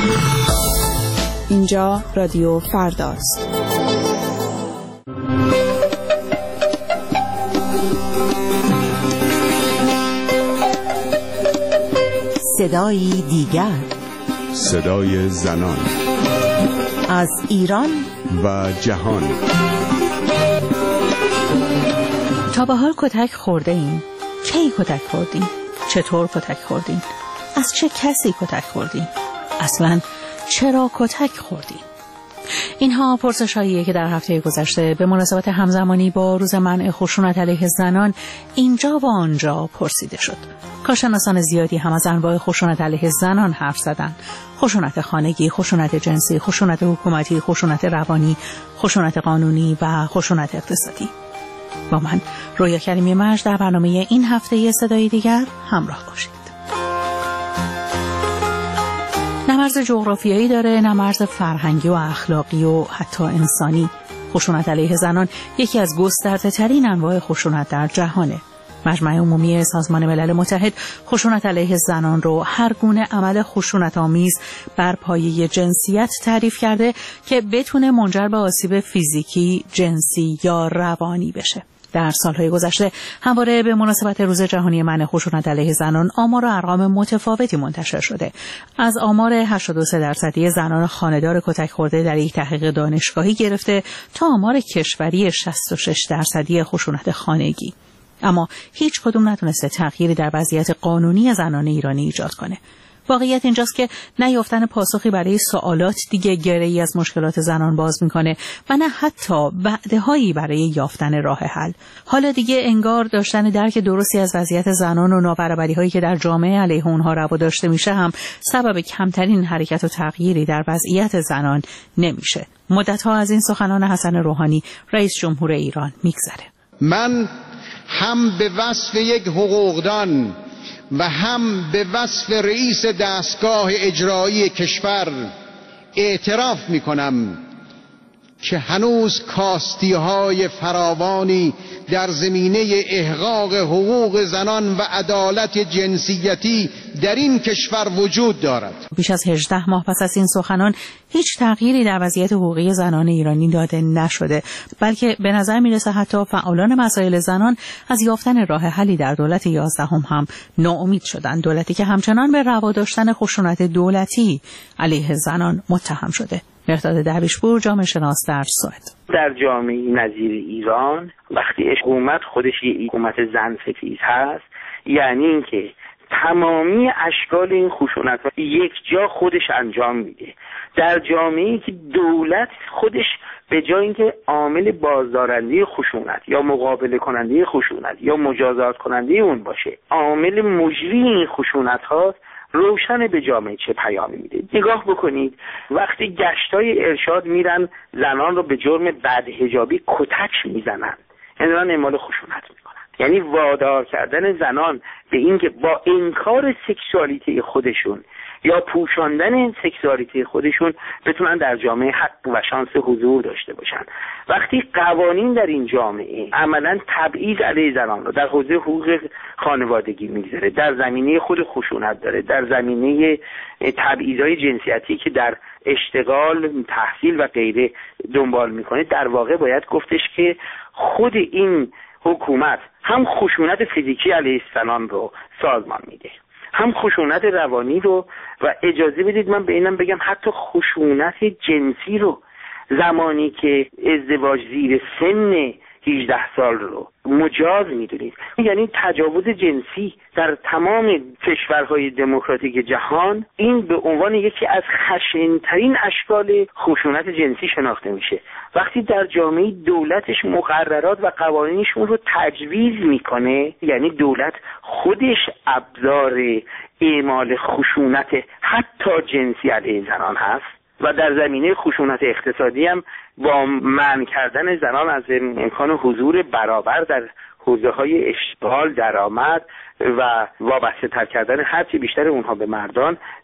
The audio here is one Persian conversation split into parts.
اینجا رادیو فرداست. صدایی دیگر، صدای زنان از ایران و جهان. تا به حال کتک خورده این؟ کی کتک خوردین؟ چطور کتک خوردین؟ از چه کسی کتک خوردین؟ اصلاً چرا کتک خوردین؟ اینها پرسش‌هاییه که در هفته گذشته به مناسبت همزمانی با روز منع خشونت علیه زنان اینجا و آنجا پرسیده شد. کارشناسان زیادی هم از انواع خشونت علیه زنان حرف زدند. خشونت خانگی، خشونت جنسی، خشونت حکومتی، خشونت روانی، خشونت قانونی و خشونت اقتصادی. با من رویا کریمی مرج در برنامه این هفته صدای دیگر همراه باشید. نه مرز جغرافیایی داره، نه مرز فرهنگی و اخلاقی و حتی انسانی. خشونت علیه زنان یکی از گسترده‌ترین انواع خشونت در جهانه. مجمع عمومی سازمان ملل متحد خشونت علیه زنان رو هر گونه عمل خشونت‌آمیز بر پایه جنسیت تعریف کرده که بتونه منجر به آسیب فیزیکی، جنسی یا روانی بشه. در سالهای گذشته همواره به مناسبت روز جهانی منع خشونت علیه زنان آمار و ارقام متفاوتی منتشر شده. از آمار 83% زنان خانه‌دار کتک خورده در یک تحقیق دانشگاهی گرفته تا آمار کشوری 66% خشونت خانگی. اما هیچ کدوم نتونسته تغییری در وضعیت قانونی زنان ایرانی ایجاد کنه. واقعیت اینجاست که نیافتن پاسخی برای سوالات دیگه گره‌ای از مشکلات زنان باز میکنه و نه حتی وعده‌هایی برای یافتن راه حل. حالا دیگه انگار داشتن درک درستی از وضعیت زنان و نابرابری‌هایی که در جامعه علیه اونها روا داشته میشه هم سبب کمترین حرکت و تغییری در وضعیت زنان نمیشه. مدت‌ها از این سخنان حسن روحانی رئیس جمهور ایران میگذره. من هم به وصف یک حقوقدان و هم به وصف رئیس دستگاه اجرایی کشور اعتراف می کنم که هنوز کاستی‌های فراوانی در زمینه احقاق حقوق زنان و عدالت جنسیتی در این کشور وجود دارد. بیش از 18 ماه پس از این سخنان هیچ تغییری در وضعیت حقوقی زنان ایرانی داده نشده، بلکه به نظر میرسه حتی فعالان مسائل زنان از یافتن راه حلی در دولت 11 هم ناامید شدن. دولتی که همچنان به روا داشتن خشونت دولتی علیه زنان متهم شده. مرداد درویشپور، جامعه شناس در سوئد. در جامعه نظیر ایران وقتی حکومت خودش یه حکومت زن ستیز هست، یعنی اینکه تمامی اشکال این خشونت یک جا خودش انجام میده. در جامعه‌ای که دولت خودش به جای اینکه عامل بازدارنده خشونت یا مقابله کننده خشونت یا مجازات کننده اون باشه، عامل مجری این خشونت هاست، روشن به جامعه چه پیامی میده. نگاه بکنید وقتی گشتای ارشاد میرن زنان رو به جرم بدحجابی کتک میزنن، یعنی اعمال خشونت میکنن. یعنی وادار کردن زنان به اینکه با انکار سکشوالیته خودشون یا پوشاندن سکشوالیته خودشون بتونن در جامعه حق و شانس حضور داشته باشن. وقتی قوانین در این جامعه عملاً تبعیض علیه زنان رو در حوزه حقوق خانوادگی میگذاره، در زمینه خود خشونت داره، در زمینه تبعیض‌های جنسیتی که در اشتغال، تحصیل و غیره دنبال میکنه، در واقع باید گفتش که خود این حکومت هم خشونت فیزیکی علیه زنان رو سازمان میده، هم خشونت روانی رو، و اجازه بدید من به اینم بگم حتی خشونت جنسی رو، زمانی که ازدواج زیر سن 18 سال رو مجاز میدونید. یعنی تجاوز جنسی در تمام کشورهای دموکراتیک جهان این به عنوان یکی از خشن‌ترین اشکال خشونت جنسی شناخته میشه. وقتی در جامعه دولتش مقررات و قوانینشون رو تجویز میکنه، یعنی دولت خودش ابزار اعمال خشونت حتی جنسی علیه زنان هست. و در زمینه خشونت اقتصادی هم با منع کردن زنان از امکان حضور برابر در حوزه‌های اشتغال، درآمد و وابسته تر کردن هرچی بیشتر اونها به مردان،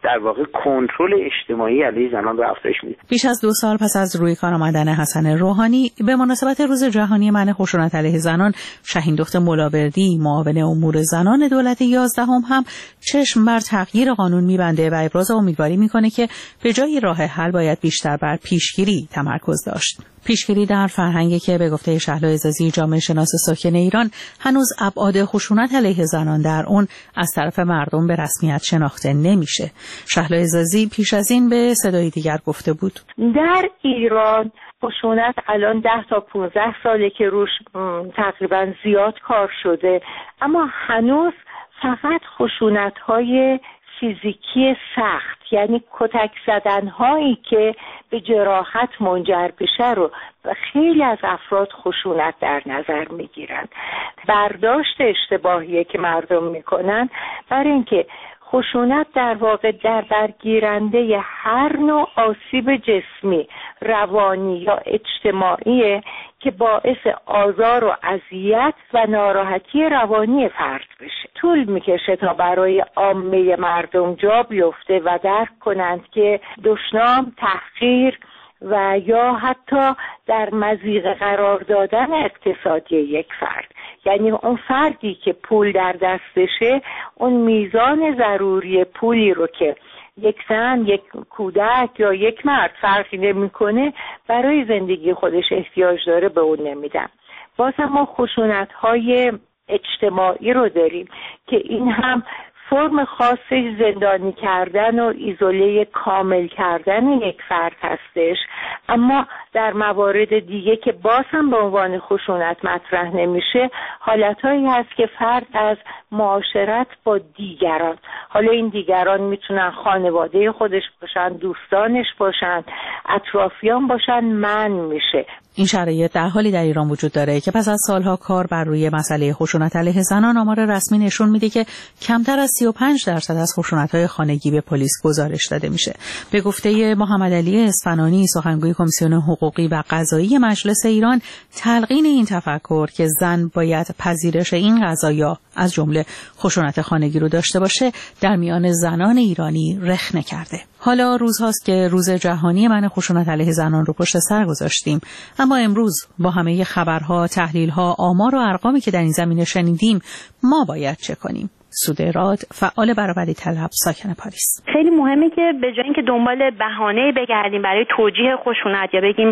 در واقع کنترل اجتماعی علیه زنان رو افزایش میده. بیش از 2 سال پس از روی کار آمدن حسن روحانی به مناسبت روز جهانی منع خشونت علیه زنان، شهین دخت ملاوردی معاون امور زنان دولت 11 هم چشم بر تغییر قانون میبنده و ابراز امیدواری میکنه که به جای راه حل باید بیشتر بر پیشگیری تمرکز داشت. پیشگیری در فرهنگی که به گفته شهلا عزازی جامعه شناس ساکن ایران هنوز ابعاد خشونت علیه زنان در اون از طرف مردم به رسمیت شناخته نمیشه. شهلا عزازی پیش از این به صدای دیگر گفته بود در ایران خشونت الان 10 تا 15 ساله که روش تقریبا زیاد کار شده، اما هنوز فقط خشونت‌های فیزیکی سخت، یعنی کتک زدن‌هایی که به جراحت منجر بشه رو خیلی از افراد خشونت در نظر میگیرن. برداشت اشتباهیه که مردم میکنن برای اینکه خشونت در واقع در برگیرنده هر نوع آسیب جسمی، روانی یا اجتماعی که باعث آزار و اذیت و ناراحتی روانی فرد بشه. طول میکشه تا برای عامه مردم جا بیفته و درک کنند که دشنام، تحقیر و یا حتی در مضیقه قرار دادن اقتصادی یک فرد، یعنی اون فردی که پول در دستشه اون میزان ضروری پولی رو که یک زن، یک کودک یا یک مرد فرقی نمی‌کنه برای زندگی خودش احتیاج داره به اون نمیدن. باز هم ما خشونت‌های اجتماعی رو داریم که این هم فرم خاصش زندانی کردن و ایزوله کامل کردن یک فرد هستش، اما در موارد دیگه که باز هم به عنوان خشونت مطرح نمیشه، حالتهایی هست که فرد از معاشرت با دیگران، حالا این دیگران میتونن خانواده خودش باشن، دوستانش باشن، اطرافیان باشن، منع میشه. این شرایط در حالی در ایران وجود داره که پس از سالها کار بر روی مسئله خشونت علیه زنان، آمار رسمی نشون میده که کمتر از 35% از خشونت‌های خانگی به پلیس گزارش داده میشه. به گفته محمد علی اصفهانی، سخنگوی کمیسیون حقوقی و قضایی مجلس ایران، تلقین این تفکر که زن باید پذیرش این قضایا از جمله خشونت خانگی رو داشته باشه در میان زنان ایرانی رخنه کرده. حالا روزهاست که روز جهانی منع خشونت علیه زنان رو پشت سر گذاشتیم، اما امروز با همه خبرها، تحلیل‌ها، آمار و ارقامی که در این زمینه شنیدیم، ما باید چه کنیم؟ سوده راد، فعال برابری طلب، ساکن پاریس. خیلی مهمه که به جای اینکه دنبال بهانه بگردیم برای توجیه خشونت یا بگیم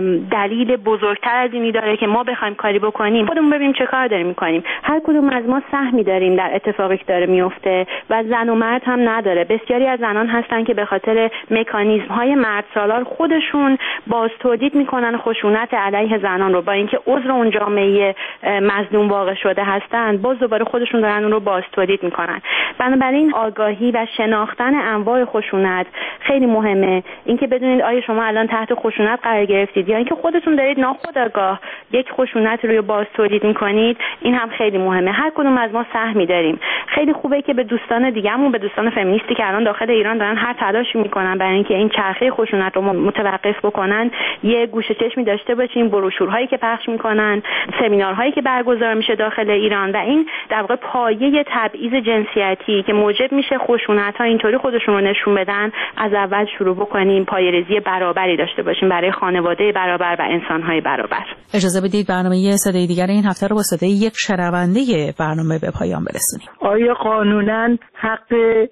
دلیل بزرگتر از اینی داره که ما بخوایم کاری بکنیم، خودمون ببینیم چه کار داریم میکنیم. هر کدوم از ما سهمی داریم در اتفاقی که داره میفته و زن و مرد هم نداره. بسیاری از زنان هستن که به خاطر مکانیزم‌های مردسالار خودشون باز تولید میکنن خشونت علیه زنان رو، با اینکه عضو اون جامعه مظلوم واقع شده هستن، باز دوباره خودشون دارن اون رو باز تولید میکنن. بنابراین آگاهی و شناختن انواع خشونت خیلی مهمه. اینکه بدونید آیا شما الان تحت خشونت قرار گرفتید یا اینکه خودتون دارید ناخودآگاه یک خشونت رو باز تولید میکنید، این هم خیلی مهمه. هر کدوم از ما سهمی داریم. خیلی خوبه که به دوستان دیگه‌مون، به دوستان فمینیستی که الان داخل ایران دارن هر تلاشی میکنن برای اینکه این چرخه خشونت رو متوقف بکنن، یه گوشه چشمی داشته باشیم. بروشورهایی که پخش میکنن، سمینارهایی که برگزار میشه داخل ایران و این در واقع پایه تبعیض جنسیتی که موجب میشه خشونت‌ها اینطوری خودشون رو نشون بدن، از اول شروع بکنیم، پایه‌ریزی برابری داشته باشیم برای خانواده برابر و انسان‌های برابر. اجازه بدید برنامه صدای دیگر این هفته رو با صدای یک شنونده برنامه به پایان برسونیم. آیا قانوناً حق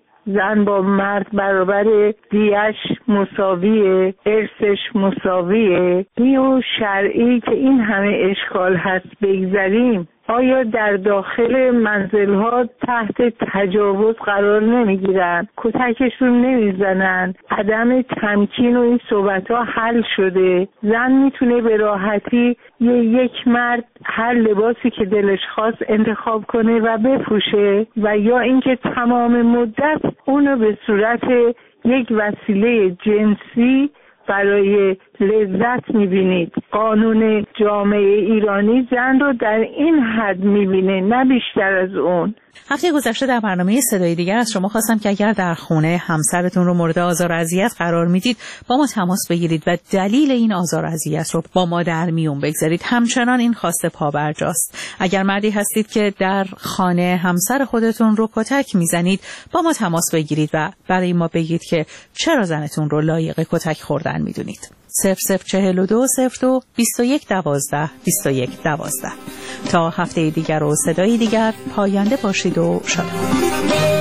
زن با مرد برابر، دیش مساویه، ارثش مساویه؟ دیو شرعی که این همه اشکال هست بگذاریم، آیا در داخل منزل‌ها تحت تجاوز قرار نمیگیرن؟ کتکشون نمیزنن؟ عدم تمکین و این صحبت‌ها حل شده؟ زن میتونه به راحتی یک مرد هر لباسی که دلش خواست انتخاب کنه و بپوشه و یا اینکه تمام مدت اونو به صورت یک وسیله جنسی برای لذت میبینید؟ قانون جامعه ایرانی زن رو در این حد میبینه، نه بیشتر از اون. هفته گذشته در برنامه صدای دیگر از شما خواستم که اگر در خونه همسرتون رو مورد آزار و اذیت قرار میدید با ما تماس بگیرید و دلیل این آزار و اذیت رو با ما در میون بگذارید. همچنان این خواسته پابرجاست. اگر مردی هستید که در خانه همسر خودتون رو کتک میزنید با ما تماس بگیرید و برای ما بگید که چرا زنتون رو لایق کتک خوردن میدونید. 0042 02 21 12 21 12. تا هفته دیگر و صدای دیگر، پاینده باشید و شاد.